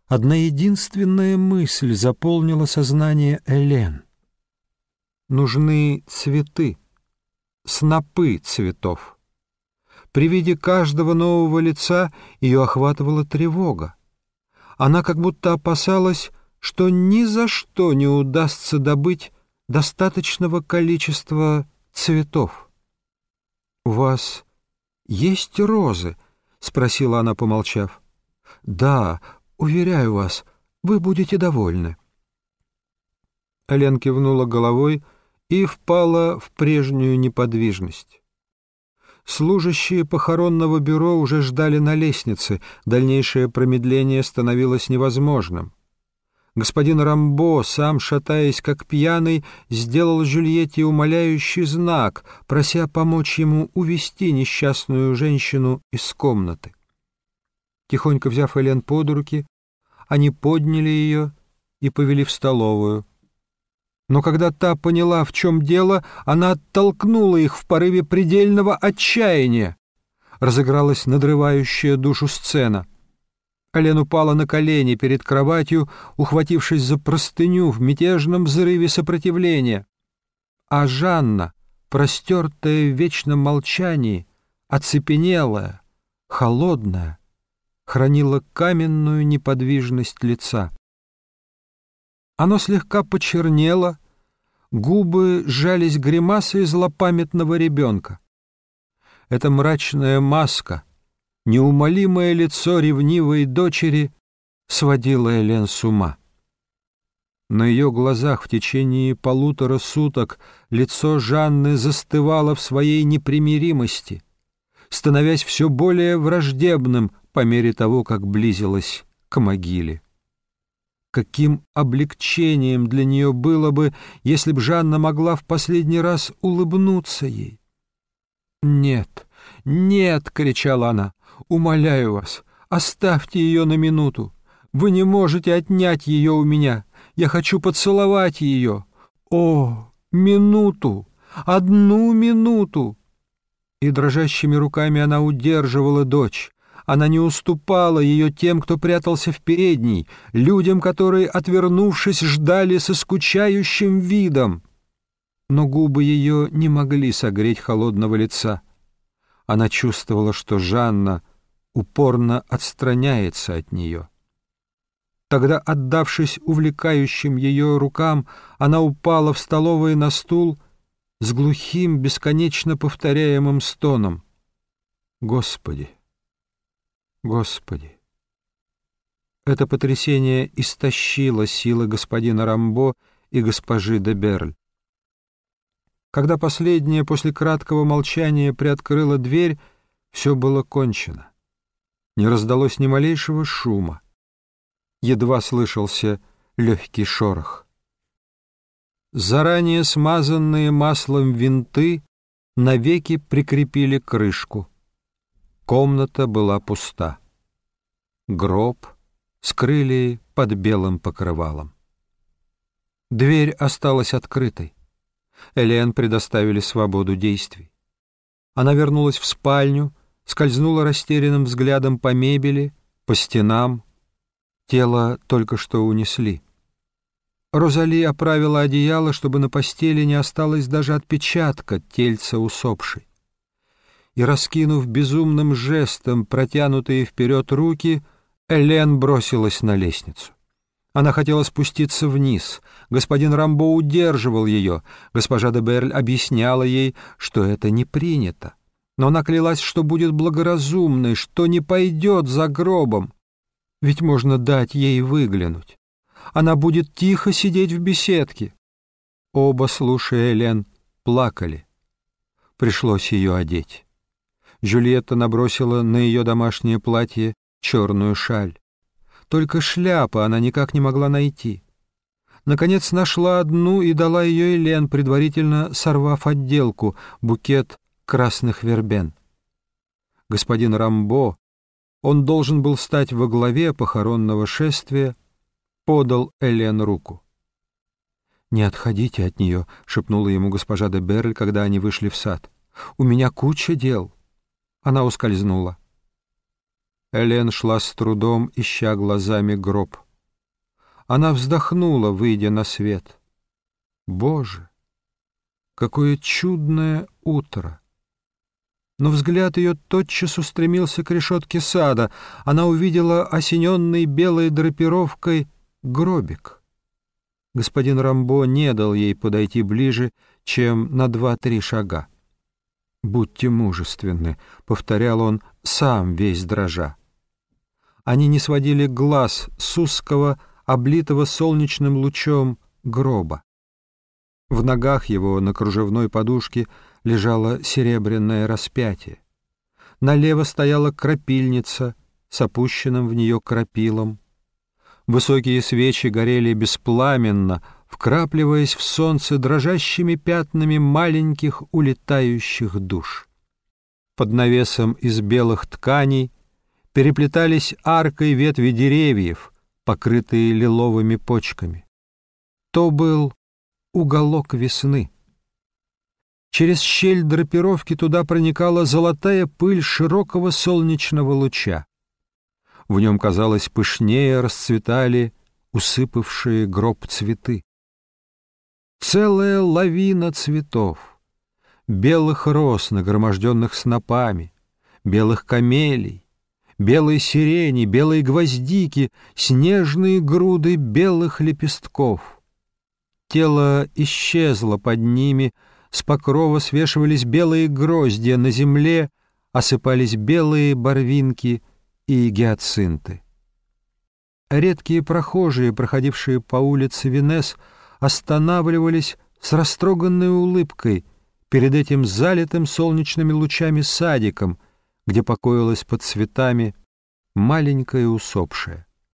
Одна единственная мысль заполнила сознание Элен. Нужны цветы, снопы цветов. При виде каждого нового лица ее охватывала тревога. Она как будто опасалась, что ни за что не удастся добыть достаточного количества цветов. «У вас есть розы?» — спросила она, помолчав. «Да, уверяю вас, вы будете довольны». Элен кивнула головой и впала в прежнюю неподвижность. Служащие похоронного бюро уже ждали на лестнице, дальнейшее промедление становилось невозможным. Господин Рамбо, сам шатаясь как пьяный, сделал Жюльетте умоляющий знак, прося помочь ему увести несчастную женщину из комнаты. Тихонько взяв Элен под руки, они подняли ее и повели в столовую. Но когда та поняла, в чем дело, она оттолкнула их в порыве предельного отчаяния. Разыгралась надрывающая душу сцена. Элен упала на колени перед кроватью, ухватившись за простыню в мятежном взрыве сопротивления. А Жанна, простертая в вечном молчании, оцепенелая, холодная, хранила каменную неподвижность лица. Оно слегка почернело, губы сжались гримасой злопамятного ребенка. Эта мрачная маска, неумолимое лицо ревнивой дочери сводило Элен с ума. На ее глазах в течение 1,5 суток лицо Жанны застывало в своей непримиримости, становясь все более враждебным по мере того, как близилась к могиле. Каким облегчением для нее было бы, если б Жанна могла в последний раз улыбнуться ей. «Нет, нет!» — кричала она. «Умоляю вас, оставьте ее на минуту. Вы не можете отнять ее у меня. Я хочу поцеловать ее. О, минуту! 1 минуту!» И дрожащими руками она удерживала дочь. Она не уступала ее тем, кто прятался в передней, людям, которые, отвернувшись, ждали со скучающим видом. Но губы ее не могли согреть холодного лица. Она чувствовала, что Жанна упорно отстраняется от нее. Тогда, отдавшись увлекающим ее рукам, она упала в столовой на стул с глухим, бесконечно повторяемым стоном. «Господи! Господи!» Это потрясение истощило силы господина Рамбо и госпожи де Берль. Когда последняя после краткого молчания приоткрыла дверь, все было кончено. Не раздалось ни малейшего шума. Едва слышался легкий шорох. Заранее смазанные маслом винты навеки прикрепили крышку. Комната была пуста. Гроб скрыли под белым покрывалом. Дверь осталась открытой. Элен предоставили свободу действий. Она вернулась в спальню, скользнула растерянным взглядом по мебели, по стенам. Тело только что унесли. Розали оправила одеяло, чтобы на постели не осталось даже отпечатка тельца усопшей. И, раскинув безумным жестом протянутые вперед руки, Элен бросилась на лестницу. Она хотела спуститься вниз. Господин Рамбо удерживал ее. Госпожа де Берль объясняла ей, что это не принято. Но она клялась, что будет благоразумной, что не пойдет за гробом. Ведь можно дать ей выглянуть. Она будет тихо сидеть в беседке. Оба, слушая Элен, плакали. Пришлось ее одеть. Жюльетта набросила на ее домашнее платье черную шаль. Только шляпы она никак не могла найти. Наконец нашла одну и дала ее Элен, предварительно сорвав отделку, букет красных вербен. Господин Рамбо, он должен был стать во главе похоронного шествия, подал Элен руку. «Не отходите от нее», — шепнула ему госпожа де Берль, когда они вышли в сад. «У меня куча дел». Она ускользнула. Элен шла с трудом, ища глазами гроб. Она вздохнула, выйдя на свет. Боже, какое чудное утро! Но взгляд ее тотчас устремился к решетке сада. Она увидела осененный белой драпировкой гробик. Господин Рамбо не дал ей подойти ближе, чем на 2-3 шага. «Будьте мужественны», — повторял он, сам весь дрожа. Они не сводили глаз с узкого, облитого солнечным лучом гроба. В ногах его на кружевной подушке лежало серебряное распятие. Налево стояла крапильница с опущенным в нее крапилом. Высокие свечи горели беспламенно, вкрапливаясь в солнце дрожащими пятнами маленьких улетающих душ. Под навесом из белых тканей переплетались аркой ветви деревьев, покрытые лиловыми почками. То был уголок весны. Через щель драпировки туда проникала золотая пыль широкого солнечного луча. В нем, казалось, пышнее расцветали усыпавшие гроб цветы. Целая лавина цветов, белых роз, нагроможденных снопами, белых камелий, белой сирени, белой гвоздики, снежные груды белых лепестков. Тело исчезло под ними, с покрова свешивались белые гроздья, на земле осыпались белые барвинки и гиацинты. Редкие прохожие, проходившие по улице Венес, останавливались с растроганной улыбкой перед этим залитым солнечными лучами садиком, где покоилась под цветами маленькая усопшая.